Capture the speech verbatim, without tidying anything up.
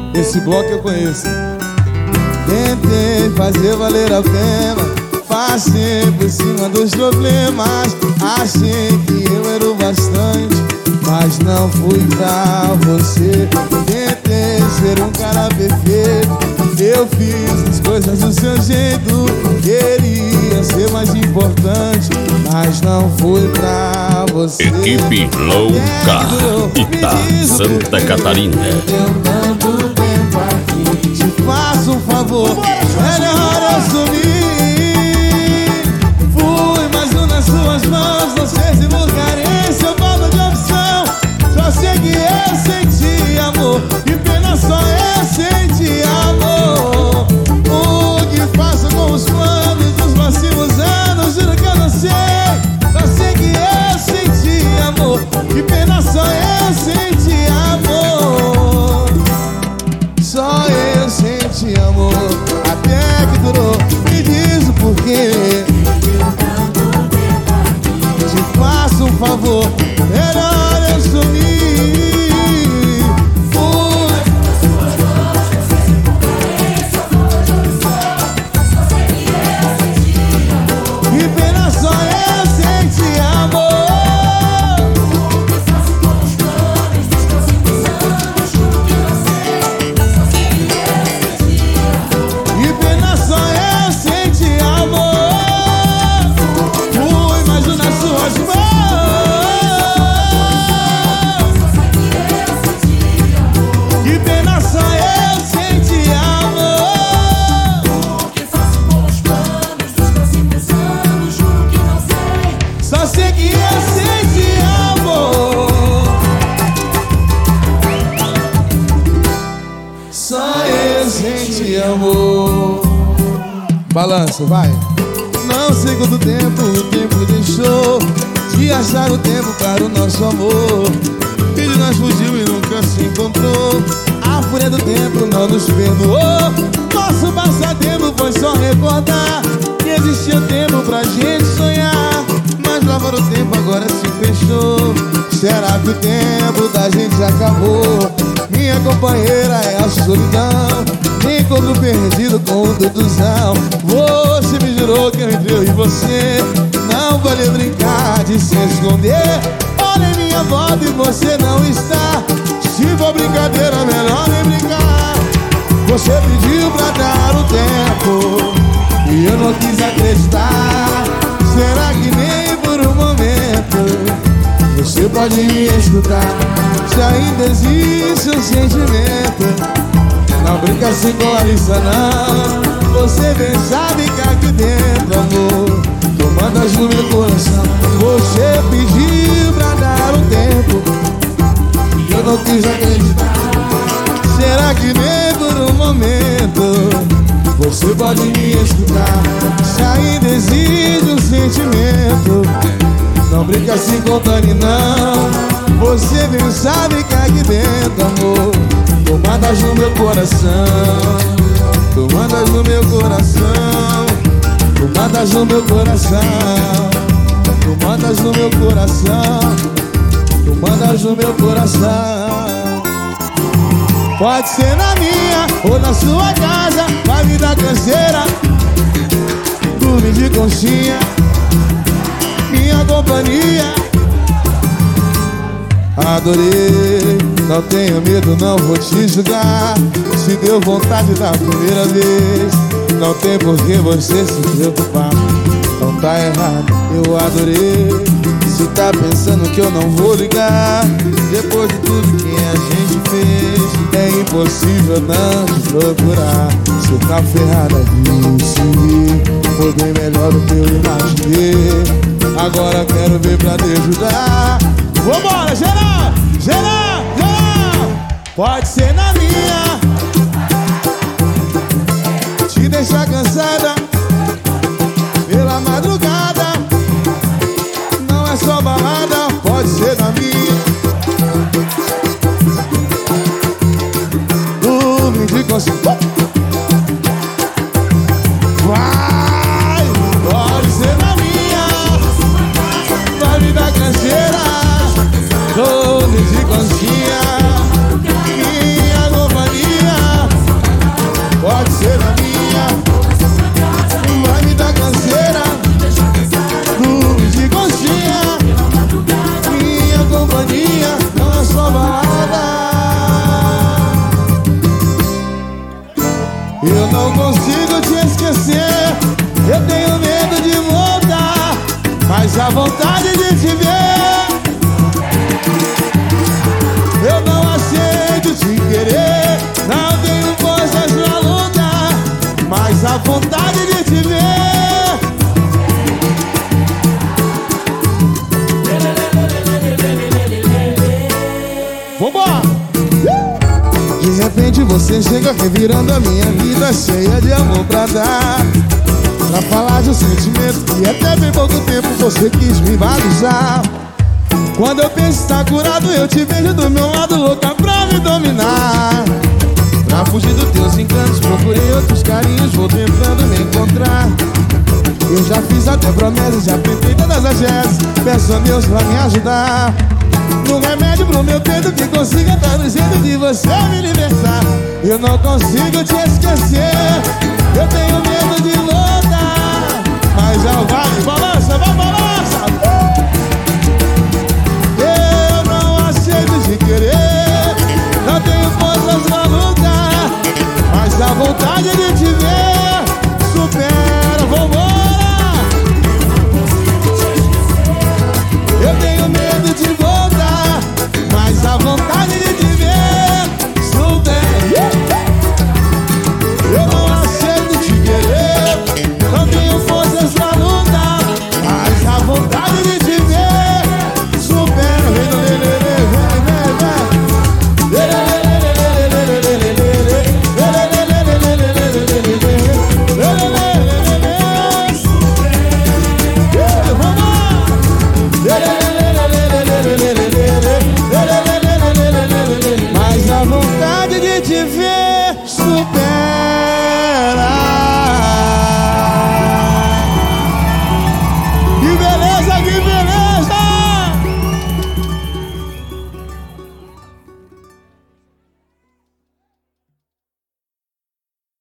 Esse bloco eu conheço. Tentei fazer valer a pena, passei por cima dos problemas. Achei que eu era o bastante, mas não fui pra você. Tentei ser um cara perfeito, eu fiz as coisas do seu jeito. Queria ser mais importante, mas não fui pra você. Equipe Louca, Itá, Santa Catarina. Eu tanto tempo aqui, te faço um favor, melhor eu sumir. Fui mais um nas suas mãos, não sei se vou carência ou falta de opção. Só sei que eu senti amor, que pena só eu senti amor. O que faço com os planos dos próximos anos, juro que eu não sei. Só sei que eu senti amor, que pena só eu senti amor. Só eu senti amor, até que durou. Me diz o porquê. Te faço um favor, melhor eu sumir. Que pena só eu senti amor. Que pena só eu senti amor. Fui mais um nas suas mãos. Que pena só eu senti amor. Que faço com os planos dos próximos anos, juro que não sei. Só sei que eu senti amor. Só eu senti amor. Balança, vai. Não sei quanto tempo o tempo deixou de achar o tempo para o nosso amor. E de nós fugiu e nunca se encontrou. A fúria do tempo não nos perdoou. Nosso passatempo foi só recordar que existia tempo pra gente sonhar. Mas lá para o tempo agora se fechou. Será que o tempo da gente acabou? Minha companheira é a solidão, encontro perdido com o Duduzão. Você me jurou que entre eu e você não vale brincar de se esconder. Olha em minha volta e você não está. Se for brincadeira, melhor nem brincar. Você pediu pra dar o tempo e eu não quis acreditar. Será que nem por um momento você pode me escutar? Se ainda existe um sentimento, não brinca assim com a lista não. Você bem sabe que aqui dentro, amor, tu mandas no meu coração. Você pediu pra dar um tempo e eu não quis acreditar. Será que nem por um momento você pode me escutar? Se ainda existe um sentimento, não brinca assim com o Dani não. Você bem sabe que aqui dentro, amor, tu mandas no meu coração. Tu mandas no meu coração. Tu mandas no meu coração. Tu mandas no meu coração. Tu mandas no meu coração. Pode ser na minha ou na sua casa, vai me dar canseira, dormir de conchinha, minha companhia. Adorei, não tenho medo, não vou te julgar. Se deu vontade da primeira vez, não tem por que você se preocupar. Não tá errado, eu adorei. Se tá pensando que eu não vou ligar, depois de tudo que a gente fez, é impossível não te procurar. Você tá ferrada disso, foi bem melhor do que eu imaginei. Agora quero ver pra te ajudar. Vambora, geral, geral, geral. Pode ser na minha, te deixar cansada pela madrugada. Não é só balada, pode ser na minha. Dormir de consciência. Vai, pode ser na minha, vai me dar canseira. Dormir de conchinha, minha companhia. você chega revirando a minha vida cheia de amor pra dar. Pra falar de um sentimento que até bem pouco tempo você quis me balizar. Quando eu penso estar curado, eu te vejo do meu lado, louca pra me dominar. Pra fugir dos teus encantos, procurei outros carinhos, vou tentando me encontrar. Eu já fiz até promessas, já tentei todas as vezes, peço a Deus pra me ajudar. No remédio pro meu peito que consiga dar no jeito de você me libertar. Eu não consigo te esquecer, eu tenho medo de voltar. Mas já vai, balança, vai, balança. Eu não aceito te querer, não tenho forças pra lutar. Mas a vontade de te ver supera, vambora. Eu tenho medo de voltar, mas a vontade de te ver supera. Eu não aceito te querer, não tenho forças pra lutar. Mas a vontade de te ver supera. Vem, vem, vem, mas a vontade de te ver supera.